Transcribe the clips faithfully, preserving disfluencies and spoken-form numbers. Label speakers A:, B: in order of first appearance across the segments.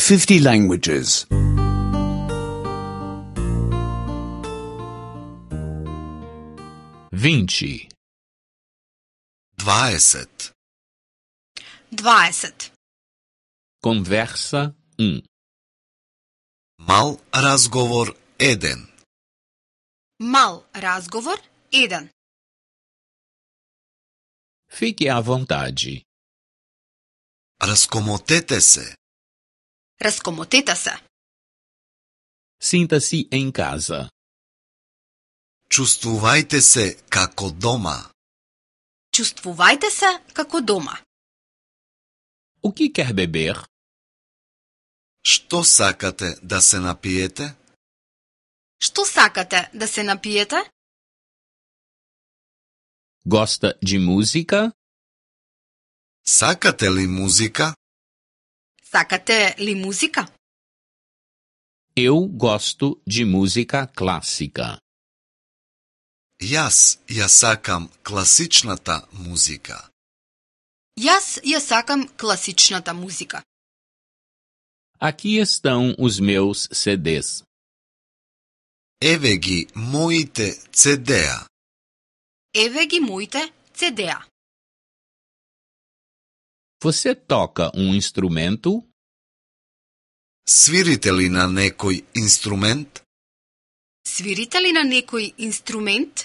A: fifty languages.
B: vinte,
C: dvadeset,
D: dvadeset.
B: conversa um,
C: mal razgovor eden,
D: Mal razgovor jedan.
B: fique à vontade,
C: razkomotete se,
D: Razkomoteta se.
B: sinta-se em casa,
C: čustvujte se kako doma,
D: Čustvujte se kako doma.
B: o que quer beber?
C: što sakate da se napijete,
D: Što sakate da se napijete?
B: Gosta de música?
C: sakate li muzika,
D: Sakate li muzika?
B: Eu gosto de música clássica.
C: jaz ja sakam klasičnata muzika,
D: Jaz ja sakam klasičnata muzika.
B: Aqui estão os meus C Ds.
C: evegi mojite cedea,
D: Еве моите цедеа.
B: Você toca um instrumento?
C: svirite li na nekoj instrument,
D: Свирите ли на некој инструмент?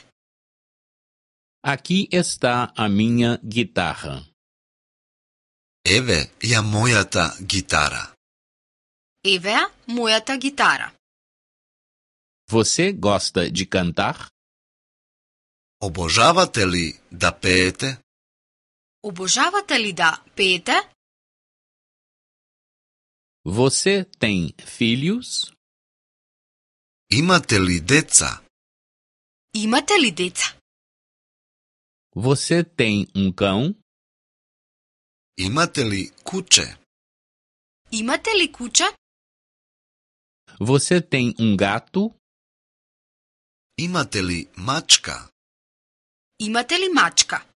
B: Aqui está a minha guitarra.
C: eve ja mojata gitara,
D: Евеа мојата гитара.
B: Você gosta de cantar?
C: obožavate li da pejete,
D: Обожавате ли да пеете?
B: Você tem filhos?
C: imate li deca,
D: Имате ли деца?
B: Você tem um cão?
C: imate li kuće,
D: Имате ли куче?
B: Você tem um gato?
C: imate li mačka,
D: Имате ли мачка?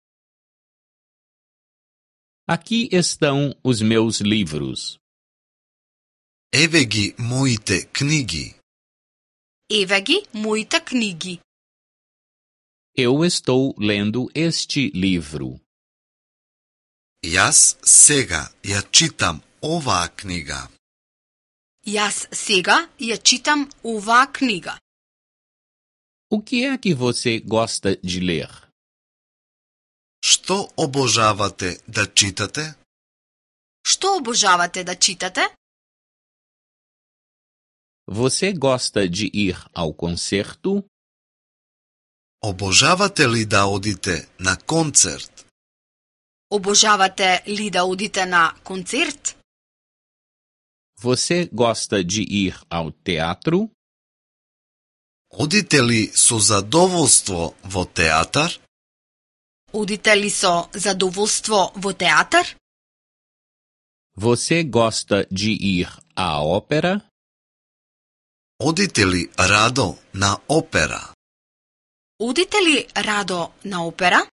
B: Aqui estão os meus livros.
C: evegi mojite knjigi,
D: Еве ги моите книги.
B: Eu estou lendo este livro.
C: jaz sega ja čitam ova knjiga,
D: Јас сега ја читам оваа книга.
B: O que é que você gosta de ler?
C: što obožavate da čitate,
D: Што обожавате да читате?
B: Você gosta de ir ao concerto?
C: obožavate li da odite na koncert,
D: Обожавате ли да одите на концерт?
B: Você gosta de ir ao teatro?
C: odite li со zadovoljstvo vo teatar,
D: Одите ли со задоволство во театар?
B: Você gosta de ir à ópera?
C: odite li rado na opera,
D: Одите ли радо на опера?